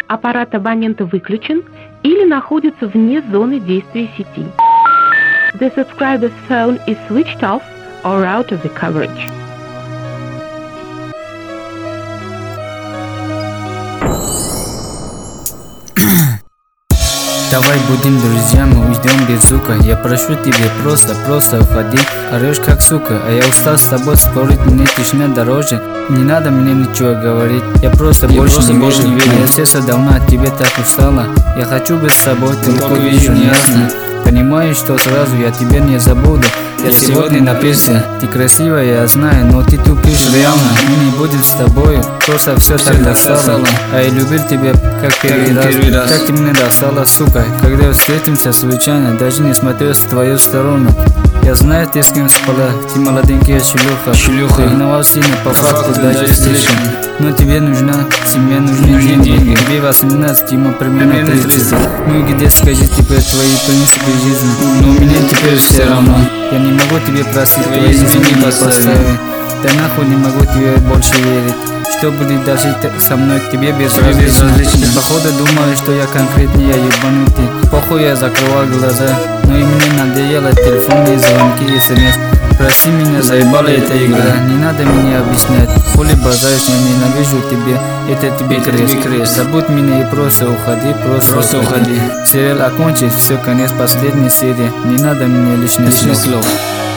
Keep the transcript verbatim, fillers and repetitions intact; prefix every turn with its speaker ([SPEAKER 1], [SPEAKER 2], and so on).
[SPEAKER 1] аппарат абонента выключен или находится вне зоны действия сети. The subscriber's phone is switched off or out of the coverage.
[SPEAKER 2] Давай будем друзьями, уйдем без звука. Я прошу тебя просто, просто уходи. Орешь как сука, а я устал с тобой спорить. Мне тишина дороже, не надо мне ничего говорить. Я просто я больше просто не вижу, не вижу. Мое сердце давно от тебя так устало. Я хочу быть с собой, только, только вижу неясно. Понимаю, что сразу я тебя не забуду. Я, я сегодня напился. Ты красивая, я знаю, но ты тупишь реально. Мы не будем с тобой, просто все так достало. А я любил тебя как первый раз. первый раз. Как ты мне достала, сука. Когда встретимся случайно, даже не смотрел в твою сторону. Я знаю, ты с кем спала, ты молоденькая шлюха. Шлюха. Ты ревновал сильно, по, по факту, факту даже слишком. Но тебе нужна, тебе нужны, нужны деньги. деньги. Тебе восемнадцать, ему примерно тридцать. Ну и где, скажи теперь твои принципы жизни? Но мне теперь все равно. Я не могу тебе просить, твои извини поставить. Да нахуй не могу тебе больше верить. Что будет даже со мной к тебе безразлично. Ты походу думаю, что я конкретнее ебанутый. Похуй, я закрывал глаза, но и мне надоело телефонные звонки и смс. Прости меня, заебала эта игра. Не надо мне объяснять, хули базаришь, я ненавижу тебя. Это тебе крест, крест. Забудь меня и просто уходи, просто, просто уходи. Сериал окончен, все, конец, последняя серия. Не надо мне лишних слов.